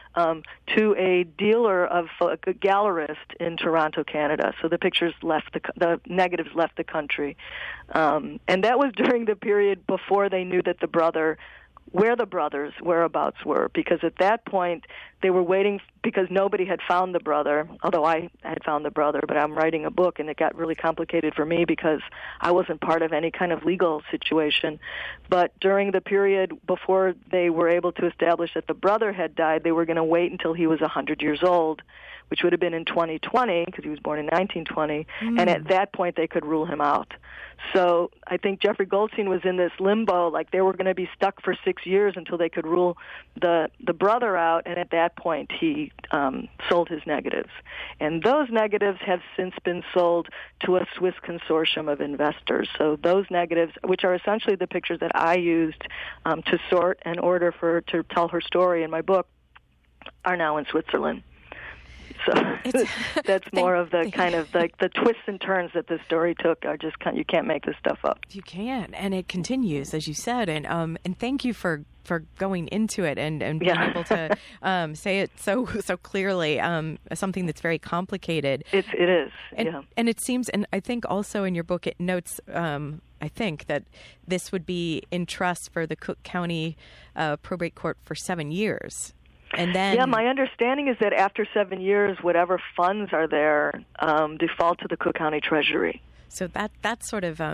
to a dealer a gallerist in Toronto, Canada. So the the negatives left the country. And that was during the period before they knew that where the brothers' whereabouts were, because at that point they were waiting because nobody had found the brother, although I had found the brother, but I'm writing a book and it got really complicated for me because I wasn't part of any kind of legal situation. But during the period before they were able to establish that the brother had died, they were going to wait until he was 100 years old, which would have been in 2020 because he was born in 1920, and at that point they could rule him out. So I think Jeffrey Goldstein was in this limbo, like they were going to be stuck for 6 years until they could rule the brother out, and at that point he sold his negatives. And those negatives have since been sold to a Swiss consortium of investors. So those negatives, which are essentially the pictures that I used to sort and order to tell her story in my book, are now in Switzerland. So that's more of the kind of the twists and turns that the story took are just you can't make this stuff up. You can't, and it continues, as you said, and thank you for going into it and being able to say it so clearly. Something that's very complicated. It is, and it seems, and I think also in your book it notes. I think that this would be in trust for the Cook County Probate Court for 7 years. And then, my understanding is that after 7 years, whatever funds are there default to the Cook County Treasury. So that's sort of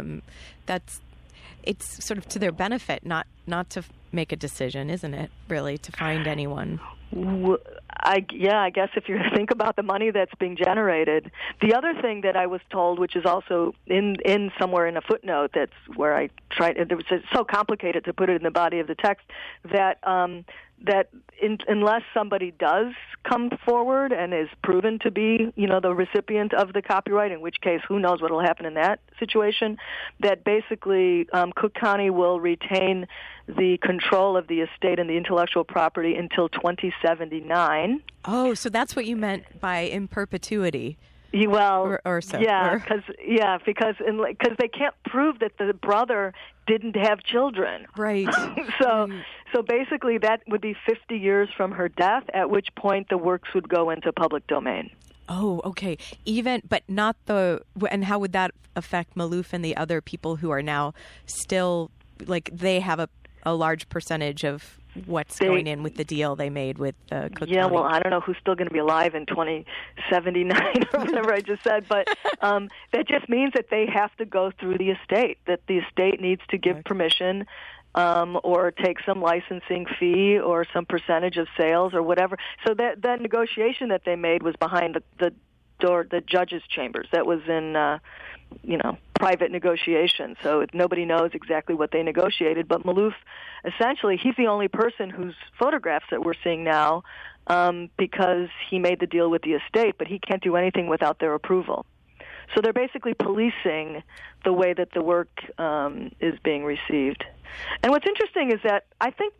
it's sort of to their benefit, not to make a decision, isn't it? Really, to find anyone. I guess if you think about the money that's being generated. The other thing that I was told, which is also in somewhere in a footnote, that's where I tried. It was so complicated to put it in the body of the text that unless somebody does come forward and is proven to be, the recipient of the copyright, in which case who knows what will happen in that situation, that basically Cook County will retain the control of the estate and the intellectual property until 2079. Oh, so that's what you meant by in perpetuity. Well, or so. Because they can't prove that the brother didn't have children. Right. So basically that would be 50 years from her death, at which point the works would go into public domain. Oh, okay. But not and how would that affect Maloof and the other people who are now still, like, they have a large percentage of what's going in with the deal they made with Cook County? Well, I don't know who's still going to be alive in 2079 or whatever I just said, but that just means that they have to go through the estate, that the estate needs to give permission or take some licensing fee or some percentage of sales or whatever. So that negotiation that they made was behind the door, the judge's chambers. That was in private negotiation, so nobody knows exactly what they negotiated. But Maloof, essentially, he's the only person whose photographs that we're seeing now because he made the deal with the estate, but he can't do anything without their approval. So they're basically policing the way that the work is being received. And what's interesting is that I think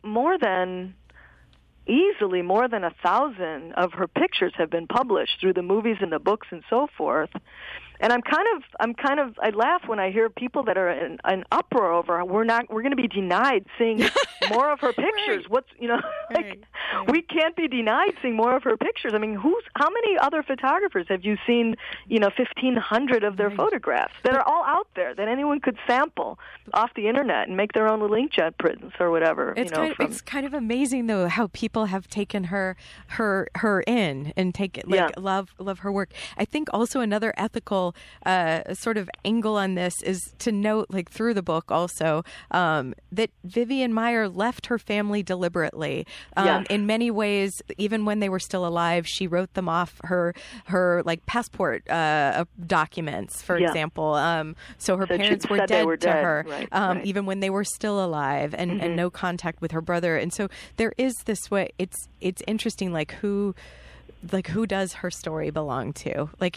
easily more than 1,000 of her pictures have been published through the movies and the books and so forth. And I laugh when I hear people that are in an uproar over we're going to be denied seeing more of her pictures. Right. We can't be denied seeing more of her pictures. I mean, how many other photographers have you seen, 1,500 of their photographs that are all out there that anyone could sample off the internet and make their own little inkjet prints or whatever. It's kind of amazing though how people have taken her in and love her work. I think also another ethical sort of angle on this is to note, like through the book also, that Vivian Maier left her family deliberately. In many ways, even when they were still alive, she wrote them off her like passport documents, for example. So her parents were dead to her, right. even when they were still alive, and no contact with her brother. And so there is this way. It's interesting, like who does her story belong to? Like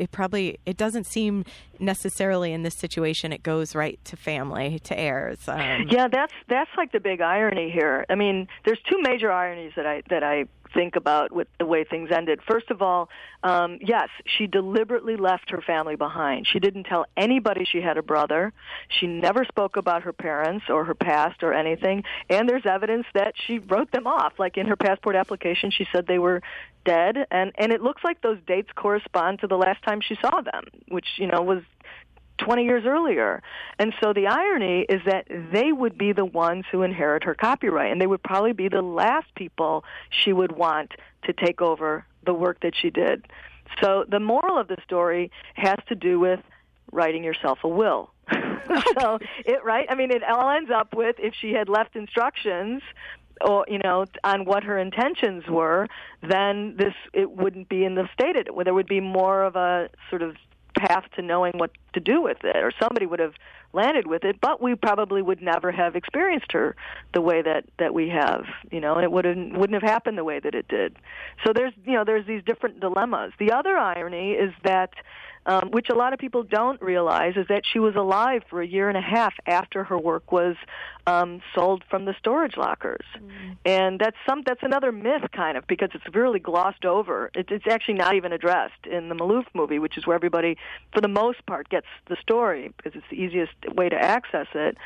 it doesn't seem necessarily in this situation it goes right to family, to heirs. Yeah, that's like the big irony here. I mean, there's two major ironies that I think about with the way things ended. First of all, yes, she deliberately left her family behind. She didn't tell anybody she had a brother. She never spoke about her parents or her past or anything. And there's evidence that she wrote them off. Like in her passport application, she said they were dead. And it looks like those dates correspond to the last time she saw them, which, was 20 years earlier. And so the irony is that they would be the ones who inherit her copyright, and they would probably be the last people she would want to take over the work that she did. So the moral of the story has to do with writing yourself a will. So it all ends up with, if she had left instructions or on what her intentions were, then it wouldn't be in the state. There would be more of a sort of path to knowing what to do with it, or somebody would have landed with it, but we probably would never have experienced her the way that we have, and it wouldn't have happened the way that it did. So there's these different dilemmas. The other irony is that which a lot of people don't realize, is that she was alive for a year and a half after her work was sold from the storage lockers. And that's another myth, kind of, because it's really glossed over. It's actually not even addressed in the Maloof movie, which is where everybody, for the most part, gets the story, because it's the easiest way to access it.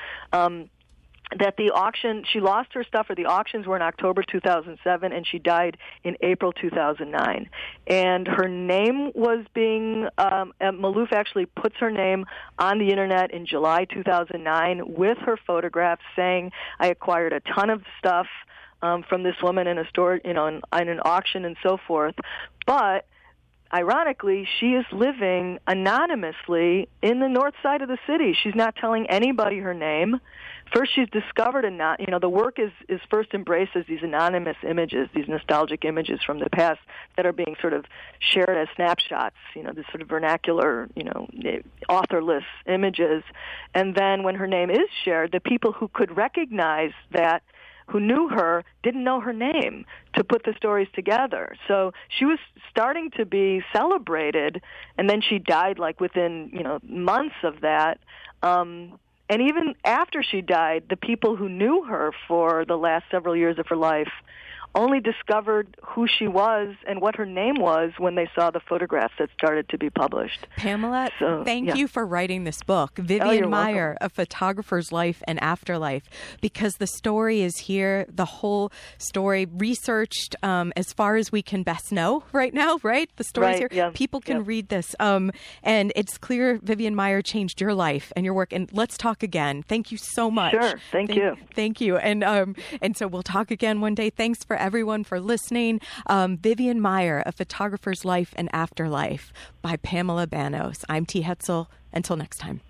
That the auction, she lost her stuff, or the auctions were in October 2007, and she died in April 2009. And her name was being, Maloof actually puts her name on the internet in July 2009 with her photograph, saying, I acquired a ton of stuff from this woman in a store, in an auction and so forth. But ironically, she is living anonymously in the north side of the city. She's not telling anybody her name. First, she's discovered the work is first embraced as these anonymous images, these nostalgic images from the past that are being sort of shared as snapshots, this sort of vernacular, authorless images. And then when her name is shared, the people who could recognize that, who knew her, didn't know her name to put the stories together. So she was starting to be celebrated, and then she died like within, months of that. And even after she died, the people who knew her for the last several years of her life only discovered who she was and what her name was when they saw the photographs that started to be published. Pamela, thank you for writing this book, Vivian Maier, A Photographer's Life and Afterlife, because the story is here, the whole story researched as far as we can best know right now, right? The story's here. Yeah. People can read this. And it's clear Vivian Maier changed your life and your work. And let's talk again. Thank you so much. Sure. Thank you. Thank you. And so we'll talk again one day. Thanks for everyone for listening. Vivian Maier, A Photographer's Life and Afterlife by Pamela Bannos. I'm T. Hetzel. Until next time.